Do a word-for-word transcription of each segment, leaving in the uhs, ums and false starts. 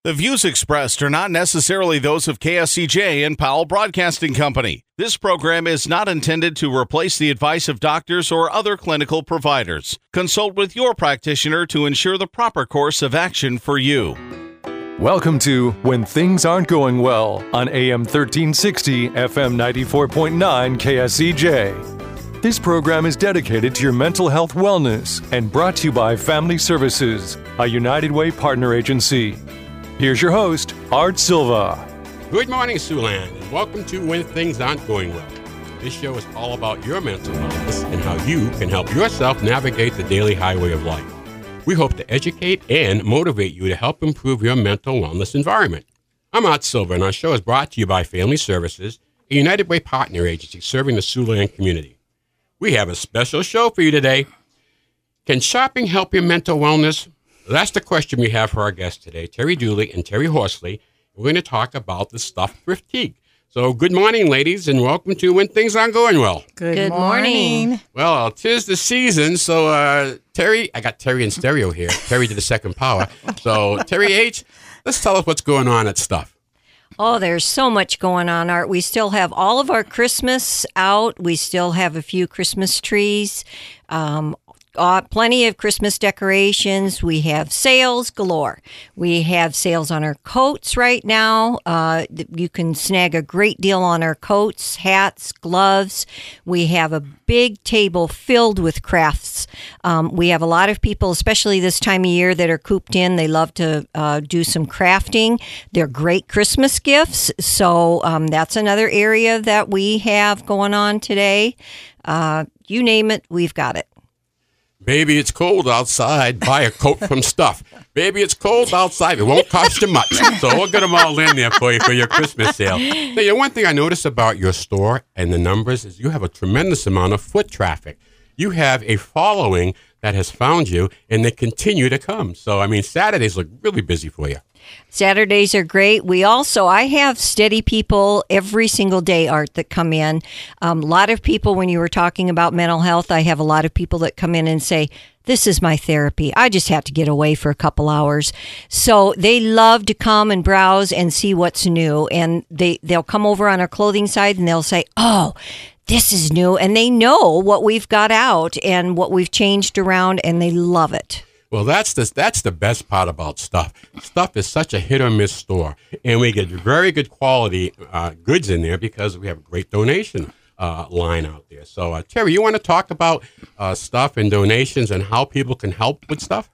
The views expressed are not necessarily those of K S C J and Powell Broadcasting Company. This program is not intended to replace the advice of doctors or other clinical providers. Consult with your practitioner to ensure the proper course of action for you. Welcome to When Things Aren't Going Well on A M thirteen sixty, F M ninety-four point nine K S C J. This program is dedicated to your mental health wellness and brought to you by Family Services, a United Way partner agency. Here's your host, Art Silva. Good morning, Siouxland, and welcome to When Things Aren't Going Well. This show is all about your mental wellness and how you can help yourself navigate the daily highway of life. We hope to educate and motivate you to help improve your mental wellness environment. I'm Art Silva, and our show is brought to you by Family Services, a United Way partner agency serving the Siouxland community. We have a special show for you today. Can shopping help your mental wellness? That's the question we have for our guests today, Terry Dooley and Terry Horsley. We're going to talk about the stuffed thrift-teak. So good morning, ladies, and welcome to When Things Aren't Going Well. Good, good morning. morning. Well, 'tis the season, so uh, Terry, I got Terry in stereo here, Terry to the second power. So Terry H., let's tell us what's going on at Stuff. Oh, there's so much going on, Art. We still have all of our Christmas out. We still have a few Christmas trees. Um Uh, plenty of Christmas decorations. We have sales galore. We have sales on our coats right now. Uh, you can snag a great deal on our coats, hats, gloves. We have a big table filled with crafts. Um, we have a lot of people, especially this time of year, that are cooped in. They love to uh, do some crafting. They're great Christmas gifts. So um, that's another area that we have going on today. Uh, you name it, we've got it. Baby, it's cold outside. Buy a coat from Stuff. Baby, it's cold outside. It won't cost you much. So we'll get them all in there for you for your Christmas sale. Now, you know, one thing I noticed about your store and the numbers is you have a tremendous amount of foot traffic. You have a following that has found you, and they continue to come. So, I mean, Saturdays look really busy for you. Saturdays are great. We also, I have steady people every single day, Art, that come in. Um, a lot of people, when you were talking about mental health, I have a lot of people that come in and say, this is my therapy. I just have to get away for a couple hours. So they love to come and browse and see what's new. And they, they'll come over on our clothing side and they'll say, oh, this is new. And they know what we've got out and what we've changed around, and they love it. Well, that's the, that's the best part about Stuff. Stuff is such a hit-or-miss store, and we get very good quality uh, goods in there because we have a great donation uh, line out there. So, uh, Terry, you want to talk about uh, Stuff and donations and how people can help with Stuff?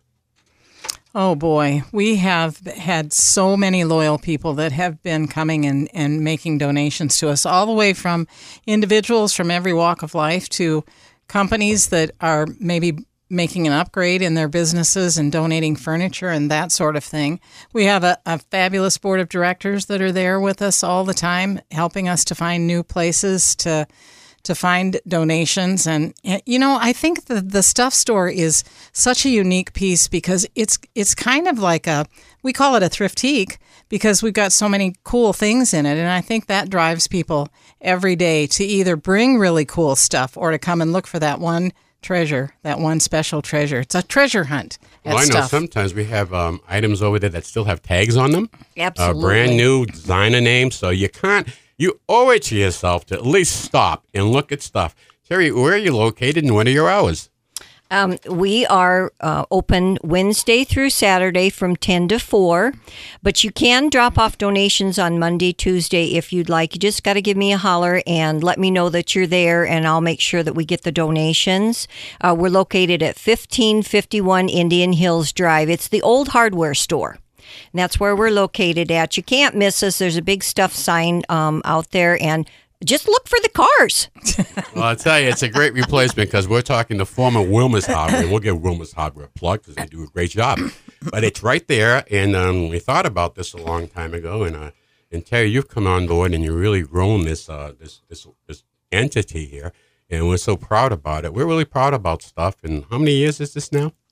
Oh, boy. We have had so many loyal people that have been coming and, and making donations to us, all the way from individuals from every walk of life to companies that are maybe making an upgrade in their businesses and donating furniture and that sort of thing. We have a, a fabulous board of directors that are there with us all the time, helping us to find new places to to find donations. And, you know, I think the, the Stuff store is such a unique piece because it's it's kind of like a, we call it a thrift-teak because we've got so many cool things in it. And I think that drives people every day to either bring really cool stuff or to come and look for that one treasure, that one special treasure. It's a treasure hunt. Well, I know Stuff. sometimes we have um, items over there that still have tags on them. Absolutely. Uh, brand new designer names. So you can't, you owe it to yourself to at least stop and look at Stuff. Terry, where are you located and what are your hours? Um, we are uh, open Wednesday through Saturday from ten to four, but you can drop off donations on Monday, Tuesday if you'd like. You just got to give me a holler and let me know that you're there, and I'll make sure that we get the donations. Uh, we're located at fifteen fifty-one Indian Hills Drive. It's the old hardware store. And that's where we're located at. You can't miss us. There's a big Stuff sign um, out there, and just look for the cars. Well, I'll tell you, it's a great replacement because we're talking the former Wilmer's Hardware. We'll give Wilmer's Hardware a plug because they do a great job. But it's right there, and um, we thought about this a long time ago. And uh, and Terry, you've come on board and you've really grown this uh, this this this entity here, and we're so proud about it. We're really proud about Stuff. And how many years is this now?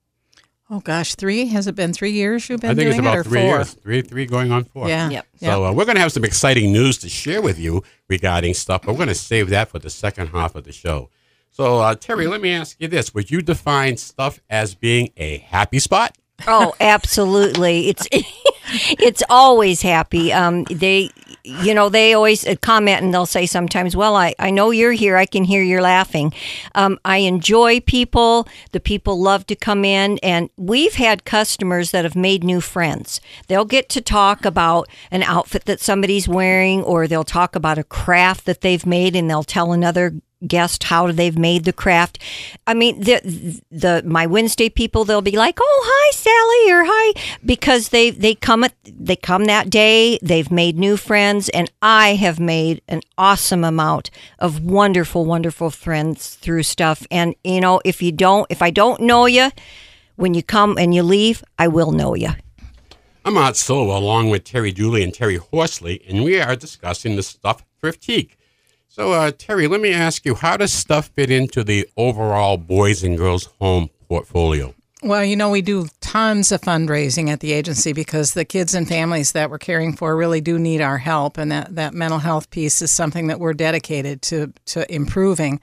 Oh, gosh, three? Has it been three years you've been I think doing it's about it, or three four? years. Three, three going on four. Yeah. Yep. So uh, we're going to have some exciting news to share with you regarding Stuff, but we're going to save that for the second half of the show. So, uh, Terry, let me ask you this. Would you define Stuff as being a happy spot? Oh, absolutely. It's It's always happy. Um, they, you know, they always comment and they'll say sometimes, well, I, I know you're here. I can hear you're laughing. Um, I enjoy people. The people love to come in. And we've had customers that have made new friends. They'll get to talk about an outfit that somebody's wearing, or they'll talk about a craft that they've made, and they'll tell another guest how they've made the craft. I mean, the the my Wednesday people, they'll be like, "Oh, hi, Sally," or "Hi," because they they come at they come that day. They've made new friends, and I have made an awesome amount of wonderful, wonderful friends through stuff. And you know, if you don't, if I don't know you, when you come and you leave, I will know you. I'm Art Silva, along with Terry Dooley and Terry Horsley, and we are discussing the Stuff Thriftique. So, uh, Terry, let me ask you, how does stuff fit into the overall Boys and Girls Home portfolio? Well, you know, we do tons of fundraising at the agency because the kids and families that we're caring for really do need our help, and that, that mental health piece is something that we're dedicated to, to improving.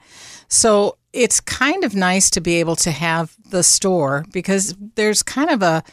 So it's kind of nice to be able to have the store, because there's kind of a,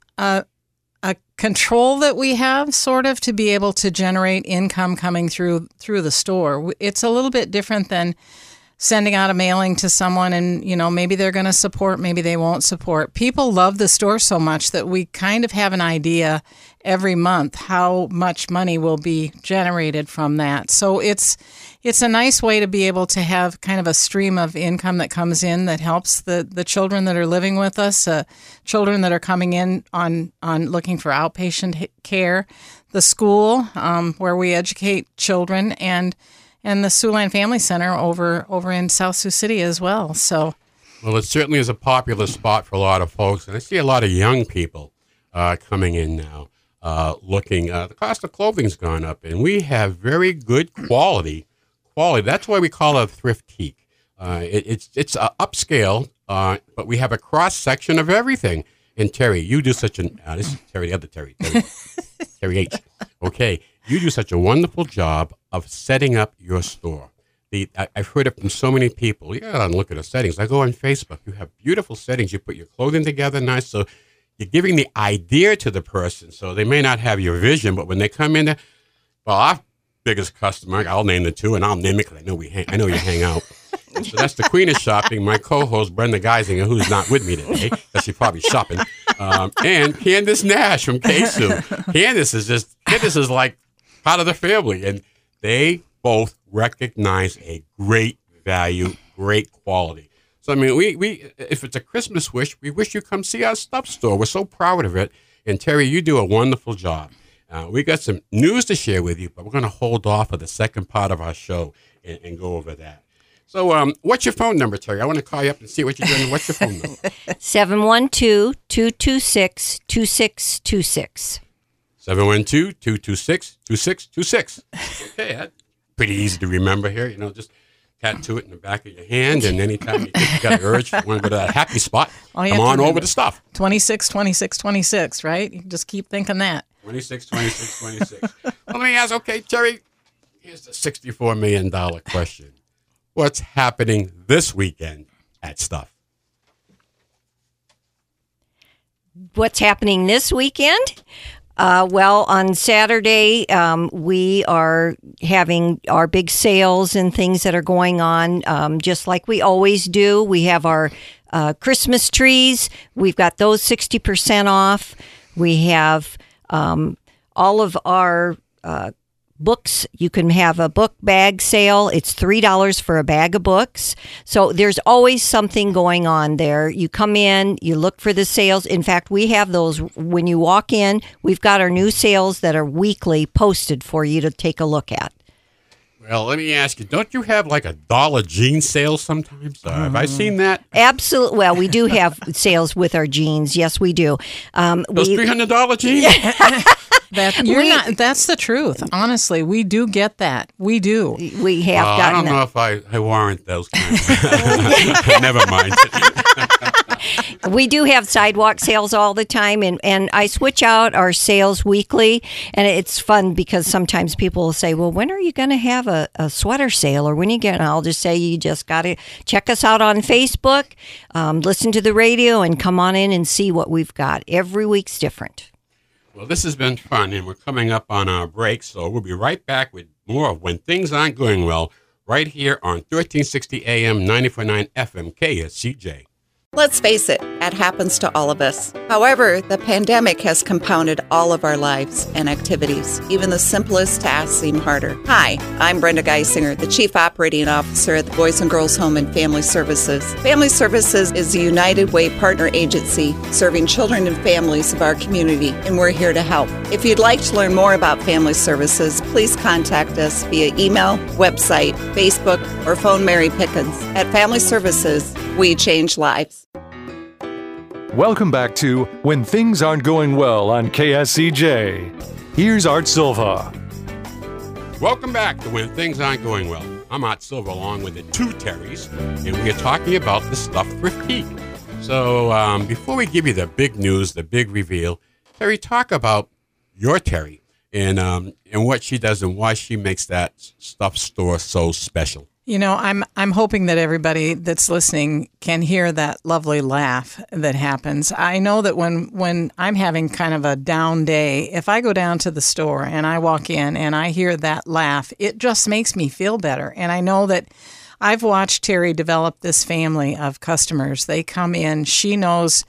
a a control that we have, sort of, to be able to generate income coming through through the store. It's a little bit different than sending out a mailing to someone and, you know, maybe they're going to support, maybe they won't support. People love the store so much that we kind of have an idea every month how much money will be generated from that. So it's it's a nice way to be able to have kind of a stream of income that comes in that helps the, the children that are living with us, uh, children that are coming in on, on looking for outpatient care, the school um, where we educate children, and and the Siouxland Family Center over over in South Sioux City as well. So, well, it certainly is a popular spot for a lot of folks, and I see a lot of young people uh, coming in now, uh, looking. Uh, the cost of clothing's gone up, and we have very good quality. Quality. That's why we call it a thriftique. Uh, it, it's it's uh, upscale, uh, but we have a cross section of everything. And Terry, you do such an uh, this is Terry, the other Terry, Terry, Terry H. Okay, you do such a wonderful job of setting up your store. The I, I've heard it from so many people. You gotta look at the settings. I go on Facebook. You have beautiful settings. You put your clothing together nice, so you're giving the idea to the person. So they may not have your vision, but when they come in there, well, our biggest customer, I'll name the two, and I'll name it because I know we hang, I know you hang out. So that's the Queen of Shopping, my co-host Brenda Geisinger, who's not with me today because she's probably shopping, um, and Candace Nash from K S U. Candace is just Candace is like part of the family, and they both recognize a great value, great quality. So I mean, we we if it's a Christmas wish, we wish you come see our stuff store. We're so proud of it, and Terry, you do a wonderful job. Uh, we got some news to share with you, but we're going to hold off for the second part of our show and, and go over that. So um, what's your phone number, Terry? I want to call you up and see what you're doing. What's your phone number? seven one two, two two six, two six two six. seven one two, two two six, two six two six. Okay, that's pretty easy to remember here. You know, just tattoo it in the back of your hand, and anytime you get, you got an urge, you want to go to that happy spot, come on over to stuff. twenty-six, twenty-six, twenty-six, right? You just keep thinking that. twenty-six, twenty-six, twenty-six. Well, let me ask, okay, Terry, here's the sixty-four million dollars question. What's happening this weekend at Stuff? What's happening this weekend? Uh, well, on Saturday, um, we are having our big sales and things that are going on, um, just like we always do. We have our uh, Christmas trees. We've got those sixty percent off. We have um, all of our uh, books. You can have a book bag sale. It's three dollars for a bag of books. So there's always something going on there. You come in, you look for the sales. In fact, we have those when you walk in. We've got our new sales that are weekly posted for you to take a look at. Well, let me ask you, don't you have like a dollar jean sale sometimes? Uh, have I seen that? Absolutely. Well, we do have sales with our jeans. Yes, we do. Um, Those we, three hundred dollars jeans? That, you're We- not, that's the truth. Honestly, we do get that. We do. we have Uh, I gotten don't know if I, I warrant those kinds of Never mind. We do have sidewalk sales all the time, and, and I switch out our sales weekly, and it's fun because sometimes people will say, well, when are you going to have a, a sweater sale, or when are you going to, I'll just say, you just got to check us out on Facebook, um, listen to the radio, and come on in and see what we've got. Every week's different. Well, this has been fun, and we're coming up on our break, so we'll be right back with more of When Things Aren't Going Well, right here on thirteen sixty A M, ninety-four point nine F M, K S C J. Let's face it, it happens to all of us. However, the pandemic has compounded all of our lives and activities. Even the simplest tasks seem harder. Hi, I'm Brenda Geisinger, the Chief Operating Officer at the Boys and Girls Home and Family Services. Family Services is a United Way partner agency serving children and families of our community, and we're here to help. If you'd like to learn more about Family Services, please contact us via email, website, Facebook, or phone Mary Pickens. At Family Services, we change lives. Welcome back to When Things Aren't Going Well on K S C J. Here's Art Silva. Welcome back to When Things Aren't Going Well. I'm Art Silva along with the two Terrys, and we are talking about the Stuffed Thrift Peek. So um, before we give you the big news, the big reveal, Terry, talk about your Terry and, um, and what she does and why she makes that stuffed store so special. You know, I'm I'm hoping that everybody that's listening can hear that lovely laugh that happens. I know that when, when I'm having kind of a down day, if I go down to the store and I walk in and I hear that laugh, it just makes me feel better. And I know that I've watched Terry develop this family of customers. They come in, she knows,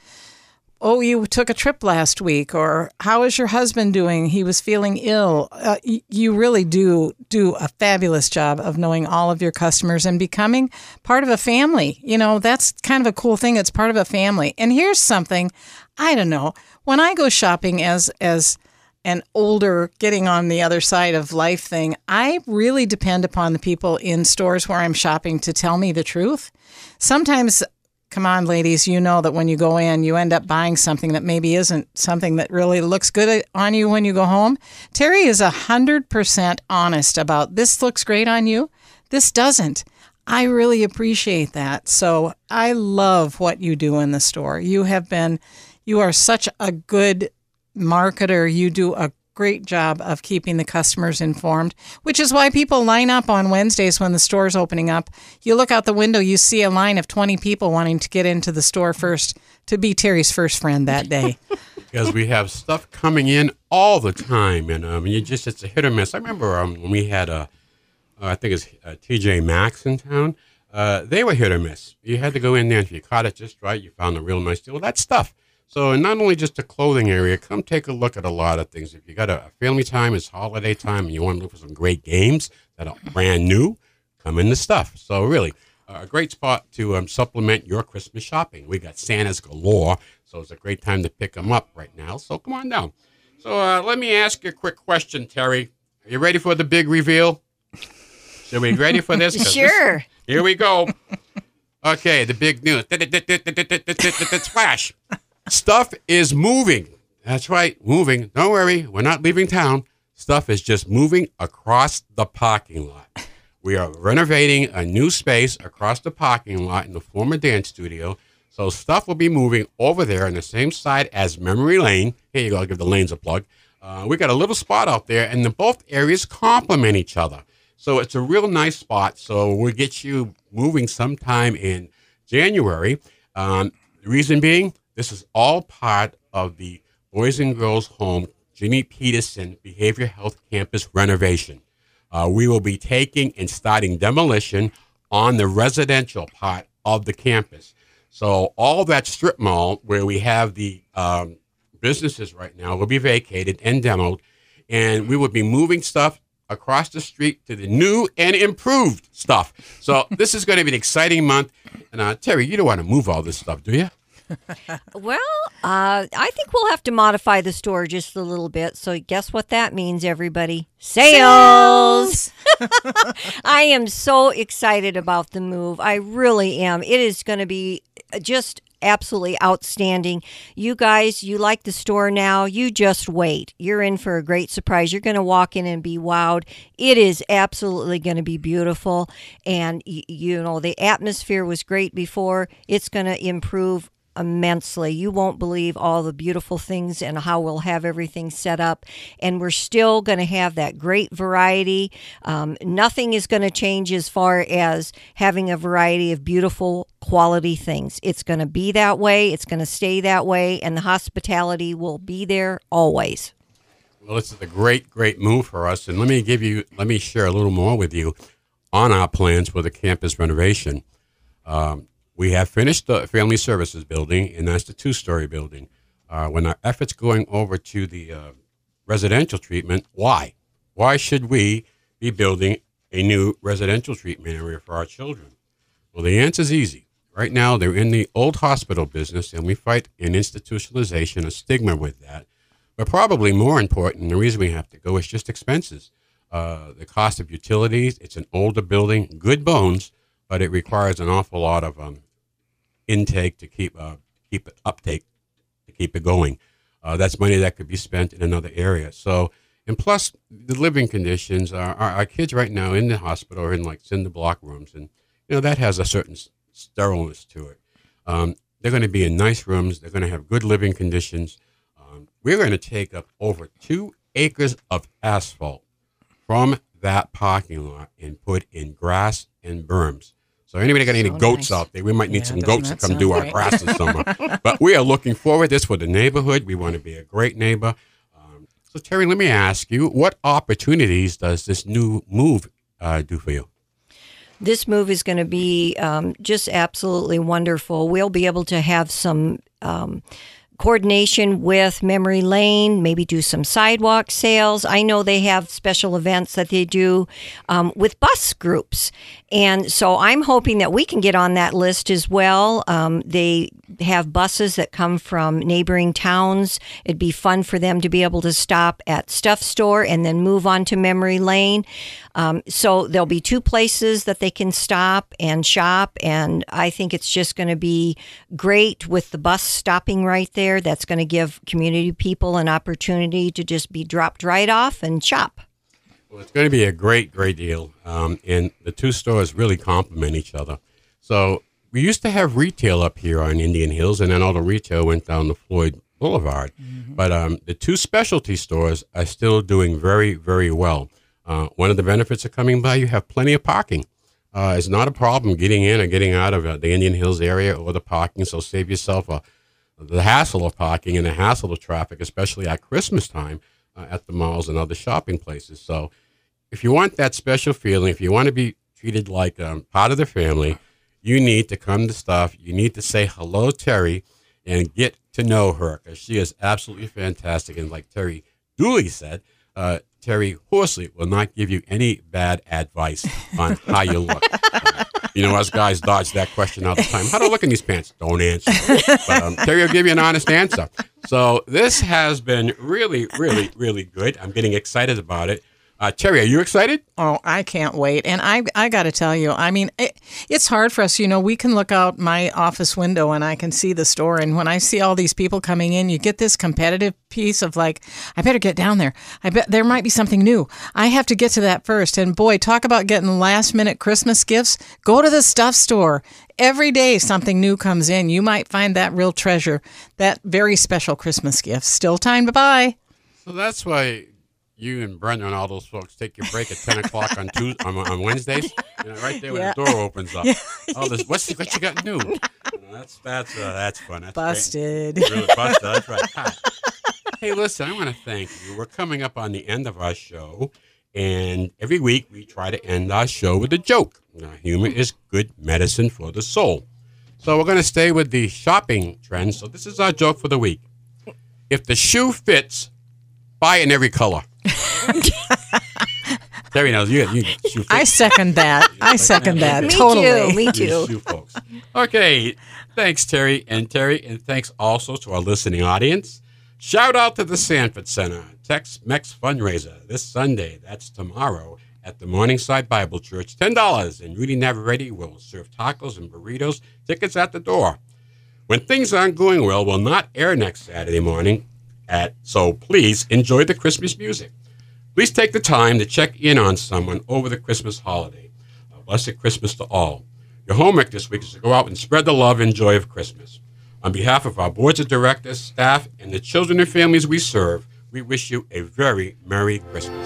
oh, you took a trip last week, or how is your husband doing? He was feeling ill. Uh, y- you really do do a fabulous job of knowing all of your customers and becoming part of a family. You know, that's kind of a cool thing. It's part of a family. And here's something, I don't know, when I go shopping as as an older, getting on the other side of life thing, I really depend upon the people in stores where I'm shopping to tell me the truth. Sometimes, come on, ladies, you know that when you go in, you end up buying something that maybe isn't something that really looks good on you when you go home. Terry is one hundred percent honest about this looks great on you, this doesn't. I really appreciate that. So I love what you do in the store. You have been, you are such a good marketer. You do a great job of keeping the customers informed, which is why people line up on Wednesdays when the store's opening up. You look out the window, you see a line of twenty people wanting to get into the store first to be Terry's first friend that day. Because we have stuff coming in all the time, and um, you just it's a hit or miss. I remember um, when we had a, uh, I think it's uh, T J Maxx in town. Uh, they were hit or miss. You had to go in there, and if you caught it just right, you found a real nice deal. That stuff. So not only just the clothing area, come take a look at a lot of things. If you got a, a family time, it's holiday time, and you want to look for some great games that are brand new, come in the stuff. So really, uh, a great spot to um, supplement your Christmas shopping. We got Santas galore, so it's a great time to pick them up right now. So come on down. So uh, let me ask you a quick question, Terry. Are you ready for the big reveal? Are we ready for this? Sure. This, here we go. Okay, the big news. Splash. Stuff is moving. That's right, moving. Don't worry, we're not leaving town. Stuff is just moving across the parking lot. We are renovating a new space across the parking lot in the former dance studio. So stuff will be moving over there on the same side as Memory Lane. Here you go, I'll give the lanes a plug. Uh, we got a little spot out there, and the both areas complement each other. So it's a real nice spot. So we'll get you moving sometime in January. Um, the reason being, this is all part of the Boys and Girls Home Jimmy Peterson Behavioral Health Campus renovation. Uh, we will be taking and starting demolition on the residential part of the campus. So all that strip mall where we have the um, businesses right now will be vacated and demoed, and we will be moving stuff across the street to the new and improved stuff. So this is going to be an exciting month. And uh, Terry, you don't want to move all this stuff, do you? Well, uh, I think we'll have to modify the store just a little bit. So guess what that means, everybody? Sales! I am so excited about the move. I really am. It is going to be just absolutely outstanding. You guys, you like the store now. You just wait. You're in for a great surprise. You're going to walk in and be wowed. It is absolutely going to be beautiful. And, you know, the atmosphere was great before. It's going to improve immensely. You won't believe all the beautiful things and how we'll have everything set up. And we're still going to have that great variety. Um, nothing is going to change as far as having a variety of beautiful quality things. It's going to be that way. It's going to stay that way. And the hospitality will be there always. Well, this is a great, great move for us. And let me give you, let me share a little more with you on our plans for the campus renovation. Um, we have finished the Family Services building, and that's the two-story building. Uh, when our efforts going over to the uh, residential treatment, why? Why should we be building a new residential treatment area for our children? Well, the answer is easy. Right now, they're in the old hospital business, and we fight an institutionalization, a stigma with that. But probably more important, the reason we have to go is just expenses. Uh, the cost of utilities, it's an older building, good bones, but it requires an awful lot of um, intake to keep uh, keep it uptake, to keep it going. Uh, that's money that could be spent in another area. So, and plus, the living conditions, are, our, our kids right now in the hospital are in like cinder block rooms, and you know that has a certain sterileness to it. Um, they're going to be in nice rooms. They're going to have good living conditions. Um, we're going to take up over two acres of asphalt from that parking lot and put in grass and berms. So anybody got any So goats nice. out there? We might need Yeah, some doesn't goats to that come sound do our great? grass this summer. But we are looking forward this for the neighborhood. We want to be a great neighbor. Um, so Terry, let me ask you, what opportunities does this new move uh, do for you? This move is going to be um, just absolutely wonderful. We'll be able to have some um, coordination with Memory Lane, maybe do some sidewalk sales. I know they have special events that they do um, with bus groups. And so I'm hoping that we can get on that list as well. Um, they have buses that come from neighboring towns. It'd be fun for them to be able to stop at Stuff Store and then move on to Memory Lane. Um, so there'll be two places that they can stop and shop. And I think it's just going to be great with the bus stopping right there. That's going to give community people an opportunity to just be dropped right off and shop. Well, it's going to be a great, great deal. Um, and the two stores really complement each other. So we used to have retail up here on Indian Hills, and then all the retail went down the Floyd Boulevard. Mm-hmm. But um, the two specialty stores are still doing very, very well. Uh, one of the benefits of coming by, you have plenty of parking. Uh, it's not a problem getting in or getting out of uh, the Indian Hills area or the parking, so save yourself uh, the hassle of parking and the hassle of traffic, especially at Christmas time uh, at the malls and other shopping places. So if you want that special feeling, if you want to be treated like um, part of the family, you need to come to Stuff. You need to say hello, Terry, and get to know her, because she is absolutely fantastic. And like Terry Dooley said, uh, Terry Horsley will not give you any bad advice on how you look. Uh, you know, us guys dodge that question all the time. How do I look in these pants? Don't answer. But um, Terry will give you an honest answer. So this has been really, really, really good. I'm getting excited about it. Uh, Terry, are you excited? Oh, I can't wait. And I I got to tell you, I mean, it, it's hard for us. You know, we can look out my office window and I can see the store. And when I see all these people coming in, you get this competitive piece of like, I better get down there. I bet there might be something new. I have to get to that first. And boy, talk about getting last minute Christmas gifts. Go to the Stuff Store. Every day something new comes in. You might find that real treasure, that very special Christmas gift. Still time to buy. So that's why you and Brenda and all those folks take your break at ten o'clock on Tuesday, on, on Wednesdays, you know, right there when Yeah. the door opens up. All this, what's what you got new? You know, that's that's uh, that's fun. That's Busted. Great. Really busted. That's right. Hi. Hey, listen, I want to thank you. We're coming up on the end of our show, and every week we try to end our show with a joke. Now, humor is good medicine for the soul. So we're going to stay with the shopping trend. So this is our joke for the week. If the shoe fits, buy in every color. Terry knows you. you shoe I second that. I second that. Me Totally. too. Me You too. shoe folks. Okay, thanks Terry and Terry, and thanks also to our listening audience. Shout out to the Sanford Center Tex-Mex fundraiser this Sunday. That's tomorrow at the Morningside Bible Church. ten dollars, and Rudy Navarrete will serve tacos and burritos. Tickets at the door. When Things Aren't Going Well will not air next Saturday morning. At, so please enjoy the Christmas music. Please take the time to check in on someone over the Christmas holiday. A blessed Christmas to all. Your homework this week is to go out and spread the love and joy of Christmas. On behalf of our boards of directors, staff, and the children and families we serve, we wish you a very Merry Christmas.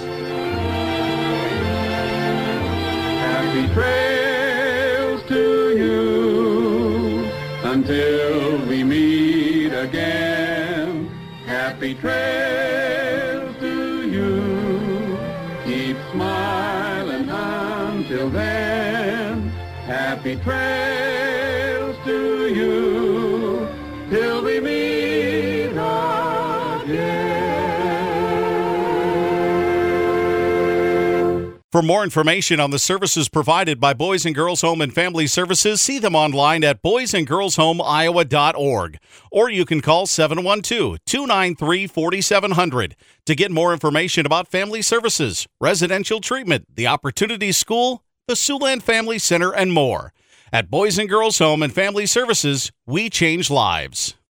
Happy trails to you until we meet again. Happy trails to you. Until then, happy trails to you, till we meet again. For more information on the services provided by Boys and Girls Home and Family Services, see them online at boys and girls home iowa dot org. Or you can call seven one two, two nine three, four seven zero zero to get more information about family services, residential treatment, the Opportunity School, the Siouxland Family Center, and more. At Boys and Girls Home and Family Services, we change lives.